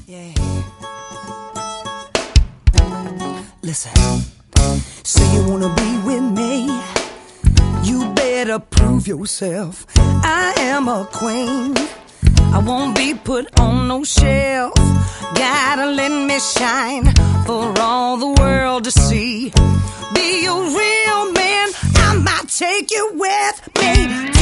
Yeah. Listen. Say you wanna be with me, you better prove yourself. I am a queen, I won't be put on no shelf. Gotta let me shine for all the world to see. Be a real man, I might take you with me.